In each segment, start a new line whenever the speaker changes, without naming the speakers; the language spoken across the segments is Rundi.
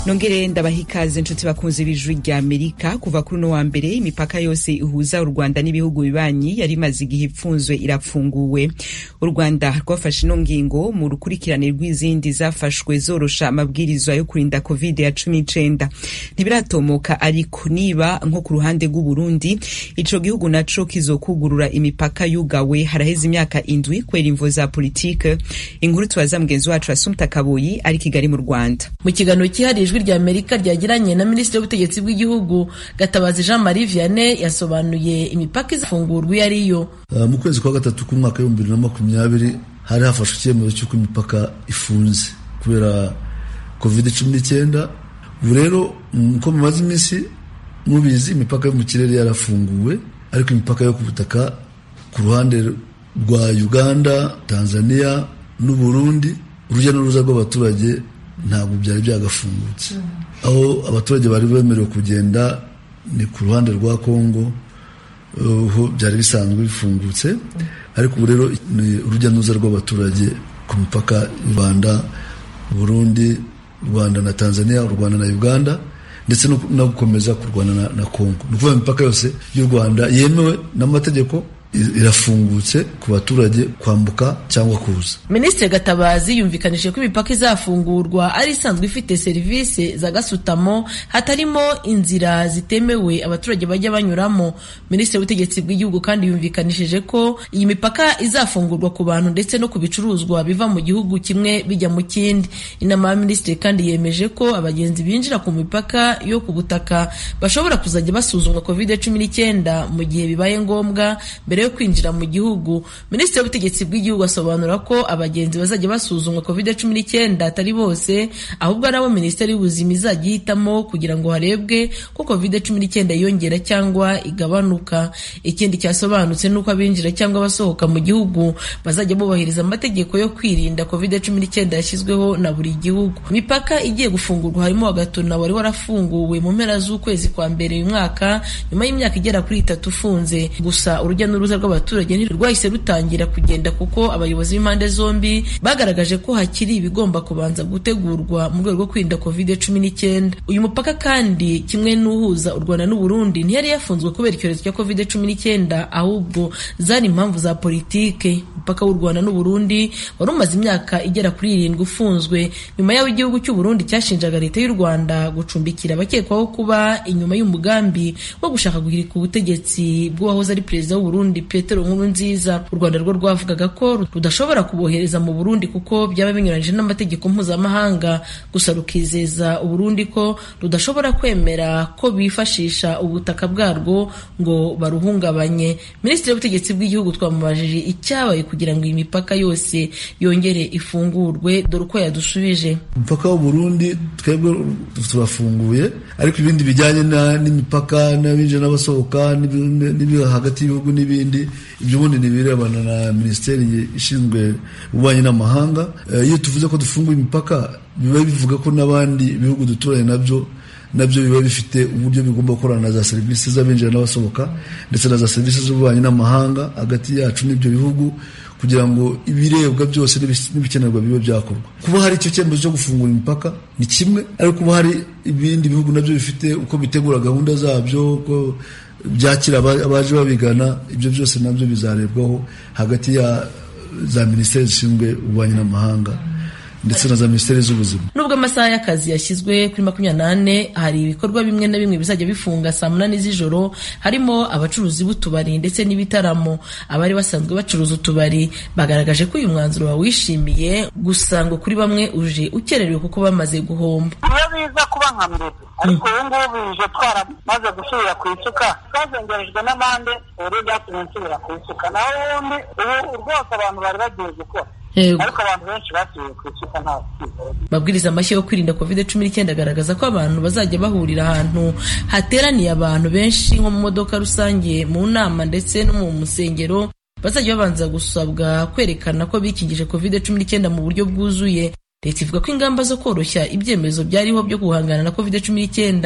Nongere ndabahikaze inshuti bakunze bijwi rya Amerika kuva kuri no wa mbere imipaka yose ihuza u Rwanda n'ibihugu bibanyi yari maze igihe ipfunzwe irafunguwe. U Rwanda rwafashe ino ngingo mu rukurikirane rw'izindi zafashwe zorosha amabwirizwa yo kurinda COVID-19. Ntibiratomoka ariko niba nko ku ruhande rw'u Burundi ico gihugu naco kizokugurura imipaka yugawe haraheze imyaka 7 kwera imvo za politike. Inkuru twaza mugenzi wacu Assumpta Kaboyi ari Kigali mu Rwanda.
Mu kiganiro cyihariye ijwi rya Amerika ryagiranye na Minisitiri w'Ubutegetsi bw'Igihugu Gatabazi Jean Marie Vianney yasobanuye imipaka izafungurwa yariyo.
Mu kwezi kwa gatatu k'umwaka wa 2020 hari hafashwe icyemezo cy'uko imipaka ifunze kubera COVID-19. Ubu rero uko mumaze iminsi mubizi imipaka yo mu kirere yarafunguwe, ariko imipaka yo ku butaka ku ruhande rwa Uganda, Tanzania n'u Burundi urujya n'uruza rw'abaturage ntabwo byari byagafungutse. Aho abaturage bari bemerewe kugenda ni ku ruhande rwa Kongo, ho byari bisanzwe bifungutse, ariko ubu rero ni urujya n'uruza rw'abaturage ku mipaka Rwanda, Burundi, Rwanda na Tanzania, Rwanda na Uganda, ndetse no gukomeza kurwana na Kongo. Ni ukuvuga imipaka yose y'u Rwanda yemewe n'amategeko irafungutse ku baturage kwambuka cyangwa kuza.
Minisitiri Gatabazi yumvikanije ko imipaka izafungurwa ari isanzwe ifite serivisi za gasutamo hatarimo inzira zitemewe abaturage bajya banyuramo. Minisitiri w'Ubutegetsi bw'Igihugu kandi yumvikanishije ko iyi mipaka izafungurwa ku bantu ndetse no ku bicuruzwa biva mu gihugu kimwe bijya mu kindi. Inama ya Minisitiri kandi yemeje ko abagenzi binjira ku mipaka yo ku butaka bashobora kuzajya basuzumwa COVID-19 mu gihe bibaye ngombwa mbere yo kwinjira mu gihugu. Minisitiri w'Ubutegetsi bw'Igihugu asobanura ko abagenzi bazajya basuzumwa COVID-19 atari bose, ahubwo nabo Minisiteri y'Ubuzima izajya ihitamo kugira ngo harebwe ko COVID-19 yongera cyangwa igabanuka. Ikindi cyasobanutse nuko abinjira cyangwa basohoka mu gihugu bazajya bubahiriza amategeko yo kwirinda COVID-19 yashyizweho na buri gihugu. Imipaka igiye gufungurwa harimo Gatuna wari warafunguwe mu mpera z'ukwezi kwa mbere uyu mwaka nyuma y'imyaka igera kuri 3 ufunze. Gusa urujya n'uruza rw'abaturage ntirwahise rutangira kugenda kuko abayobozi b'impande zombi bagaragaje ko hakiri ibigomba kubanza gutegurwa mu rwego rwo kwirinda COVID-19. Uyu mupaka kandi kimwe n'uhuza u Rwanda n'u Burundi ntiyari yafunzwe kubera icyorezo cya COVID-19, ahubwo zari impamvu za politike. Umupaka w'u Rwanda n'u Burundi wari umaze imyaka igera kuri 7 ufunzwe nyuma y'aho igihugu cy'u Burundi cyashinjaga leta y'u Rwanda gucumbikira abakekwaho kuba inyuma y'umugambi wo gushaka guhirika ubutegetsi bw'uwahoze ari perezida w'u Burundi Petero Nkurunziza. U Rwanda rwo rwavugaga ko rudashobora kubohereza mu Burundi kuko byaba binyuranyije n'amategeko mpuzamahanga, gusa rukizeza u Burundi ko rudashobora kwemera ko bifashisha ubutaka bwarwo ngo baruhungabanye. Minisitiri w'Ubutegetsi bw'Igihugu twamubajije icyabaye kugira ngo iyi mipaka yose yongere ifungurwe, dore uko yadusubije.
Umupaka w'u Burundi twebwe turafunguye, ariko ibindi bijyanye n'imipaka n'abinjira n'abasohoka n'ibi hagati y'ibihugu n'ibindi ibyo bundi nibirebana na Minisiteri ishinzwe ububanyi n'amahanga. Iyo tuvuze ko dufunguye imipaka biba bivuga ko n'abandi bihugu duturanye nabyo biba bifite uburyo bigomba gukorana na za serivisi z'abinjira n'abasohoka ndetse na za serivisi z'ububanyi n'amahanga hagati yacu n'ibyo bihugu kugira ngo ibirebwa byose n'ibikenerwa bibe byakorwa. Kuba hari icyo cyemezo cyo gufungura imipaka ni kimwe, ariko kuba hari ibindi bihugu nabyo bifite uko bitegura gahunda zabyo, uko byakira abaje babigana, ibyo byose nabyo bizarebwaho hagati ya za Minisiteri zishinzwe ububanyi n'amahanga ndetse na za Minisiteri z'ubuzima.
Nubwo amasaha y'akazi yashyizwe kuri 28, hari ibikorwa bimwe na bimwe bizajya bifunga saa 8 z'ijoro, harimo abacuruzi b'utubari ndetse n'ibitaramo. Abari basanzwe bacuruza utubari bagaragaje ko uyu mwanzuro wawishimiye, gusa ngo kuri bamwe uje ukererewe kuko bamaze guhomba.
Iyo biza kuba nka mbere, ariko ubu ngubu bije twaramaze gusubira ku isuka, twazengerejwe n'amande ubu byatumye nsubira ku isuka. Naho ubundi ubu rwose abantu bari bagiye gukora, ariko abantu benshi basubiye ku isuka nta kizere. Mabwiriza
amashyi yo kwirinda COVID-19 agaragaza ko abantu bazajya bahurira ahantu hateraniye abantu benshi nko mu modoka rusange, mu nama ndetse no mu musengero bazajya babanza gusabwa kwerekana ko bikingije COVID-19 mu buryo bwuzuye. Leta ivuga ko ingamba zo koroshya ibyemezo byariho byo guhangana na COVID-19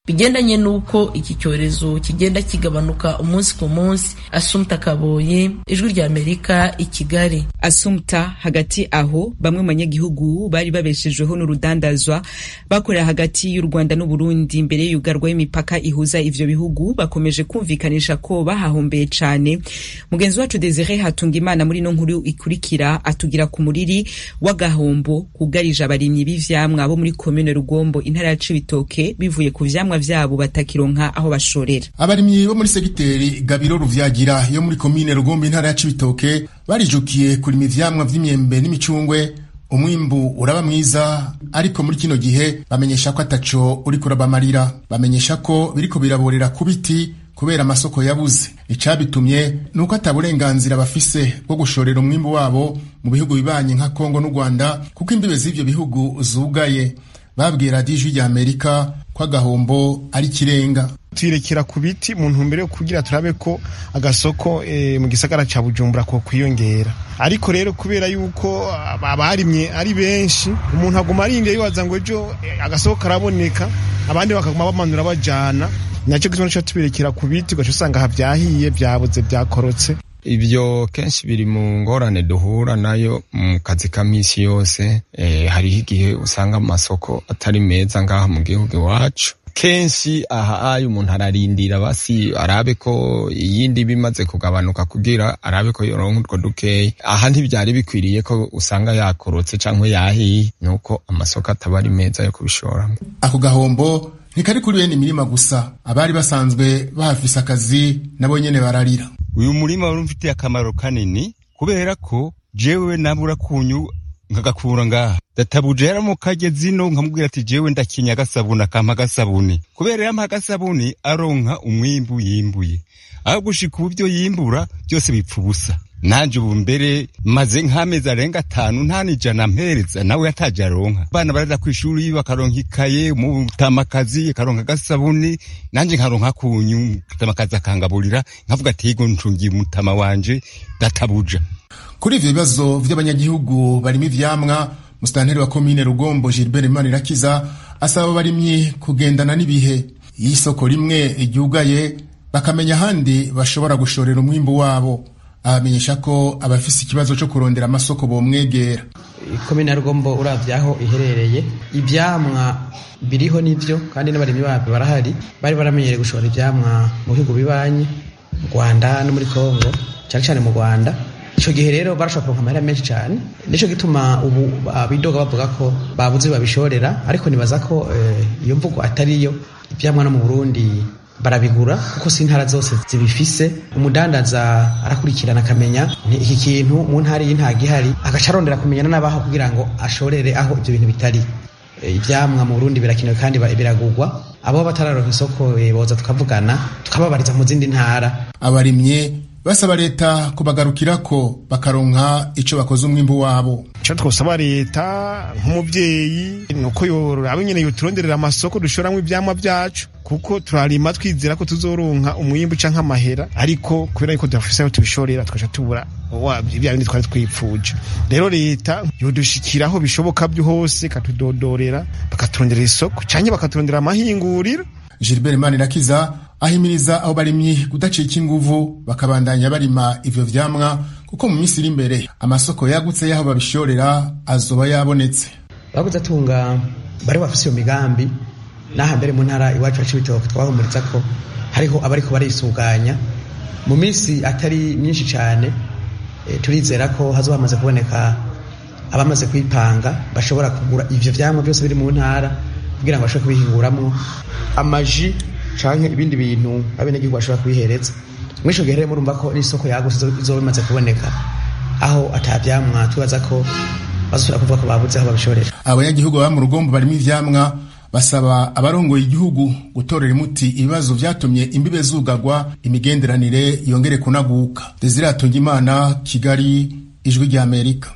bigendanye n'uko iki cyorezo kigenda kigabanuka umunsi ku munsi. Assumpta Kaboye, Ijwi rya Amerika, i Kigali.
Assumpta, hagati aho bamwe mu banyagihugu bari babeshejweho n'urudandazwa bakorera hagati y'u Rwanda n'u Burundi imbere y'ugarwa y'imipaka ihuza ivyo bihugu bakomeje kumvikanisha ko bahahombeye cane. Mugenzi wacu Desire Hatungimana muri no nkuru ikurikira atugira ku muriri w'agahombo kugarije abarimyi b'ivyamwa bo muri commune Rugombo intara ya Cibitoke bivuye ku vyamwa vyabo batakironka aho bashorera.
Abarimyi bo muri segiteri Gabiro Ruvyagira yo muri commune Rugombo intara ya Cibitoke barijukiye kurima ivyamwa vy'imyembe n'imicungwe. Umwimbu uraba mwiza, ariko muri kino gihe bamenyesha ko ataco uri kurabamarira. Bamenyesha ko biriko biraborera ku biti kubera amasoko yabuze. Icabitumye nuko ataburenganzira bafise bwo gushorera umwimbu wabo mu bihugu bibanye nka Kongo n'u Rwanda kuko imbibe z'ivyo bihugu zugaye. Babwira Ijwi rya Amerika ko agahombo ari kirenga.
Tuyirekera ku biti mu ntumbero yo kugira turabe ko agasoko mu gisagara ca Bujumbura ko kwiyongera. Ariko rero kubera yuko abarimye ari benshi, umuntu aguma arinde yibaza ngo ejo agasoko karaboneka, abandi bakaguma bamanura bajana. Naco gituma cyo tubirekera ku biti gaco usanga havyahiye, vyabuze, vyakorotse.
Ibyo kenshi biri mu ngorane duhura nayo mu kazi ka misi yose. Hariho igihe usanga amasoko atari meza ngaha mu gihugu iwacu. Kenshi aha umuntu ararindira basi arabe ko iyindi bimaze kugabanuka kugira arabe ko yoronka utwo dukeyi. Aha ntibyari bikwiriye ko usanga yakorotse canke yahiye, nuko amasoko ataba ari meza yo kubishoramo.
Ako gahombo ntikari kuri bene imirima gusa, abari basanzwe bahafise akazi nabo nyene bararira.
Uyu murima wari umfitiye akamaro kanini kubera ko jewe nabura kunyu nkagakura ngaha. Databuje yaramukaje zino nkamubwira ati jewe ndakinya agasabuni akampa agasabuni. Kubera yampa agasabuni aronka umwimbu yimbuye. Aho gushika ubu byo yimbura byose bipfa ubusa. Nanje ubu mbere maze nk'amezi arenga 5 nta n'ijana mpereza nawe yataje aronka. Bana baraza kwishuri bakaronka ikaye, mu tamakazi akaronka agasabuni, nanje nkaronka kunyu tamakazi akangaburira, nkavuga ati yego ncungiye umutama wanje databuja.
Kuri ivyo bibazo vy'abanyagihugu barimo ivyamwa, Musitanteri wa commune Rugombo Gilbert Manirakiza asaba abarimyi kugendana n'ibihe. Iyi soko rimwe iryugaye bakamenya handi bashobora gushorera umwimbu wabo. Abamenyesha ko abafise ikibazo cyo kurondera amasoko bomwegera.
Commune Rugombo uravyaho iherereye, ivyamwa biriho nivyo kandi n'abarimyi babyo barahari. Bari baramenyereye gushora ivyamwa mu bihugu bibanye, Rwanda no muri Kongo, cyane mu Rwanda. Ico gihe rero barashobora kuronka amahera menshi cyane. Nico gituma ubu bidoga bavuga ko babuze babishorera, ariko nibaza ko iyo mvugo atariyo. Ivyamwa no mu Burundi barabigura kuko si intara zose zibifise. Umudandaza arakurikirana akamenya iki kintu mu ntara y'intaga ihari, agacarondera kumenyana n'abaho kugira ngo ashorere aho ivyo bintu bitari. Ivyamwa mu Burundi birakenewe kandi biragurwa. Abo batararonka isoko boza tukavugana tukababariza mu zindi ntara.
Abarimye basaba leta kubagarukirako bakaronka ico bakoze umwimbu wabo.
Ico twosaba leta nk'umuvyeyi nuko yoraba nyene yoturonderera amasoko dushoramwe ivyamwa vyacu, kuko turarima twizera ko tuzoronka umwimbu canke amahera, ariko kubera yuko dufise aho tubishorera tukaca tubura ibya bindi twari twipfuje. Rero leta yodushikiraho bishoboka byo hose katudodorera, bakaturondera isoko canke bakaturondera amahinguriro.
Gilbert Manirakiza ahimiriza aho barimyi kudacika inguvu bakabandanya barima ivyo vyamwa, kuko mu minsi iri imbere amasoko yagutse yaho babishorera azoba yabonetse.
Baguze atunga bari bafise iyo migambi naha mbere mu ntara iwacu Cibitoke twahumuriza ko hariho abariko barisuganya mu minsi atari myinshi cyane. Turizera ko hazoba hamaze kuboneka abamaze kwipanga bashobora kugura ivyo vyamwa byose biri mu ntara kugira ngo bashobore kubihinguramwo amaji canke ibindi bintu abenegihugu bashobora kubihereza. Mwisho gihe murumva ko n'isoko yaguse izoba imaze kuboneka aho atavyamwa tubaza ko bazosubira kuvuga ko babuze aho babishorera.
Abanyagihugu ba mu Rugombo barimo ivyamwa basaba abarongoye igihugu gutorera umuti ibibazo vyatumye imbibe zugagwa, imigenderanire yongere kunaguka. Desire Hatungimana, Kigali, Ijwi rya Amerika.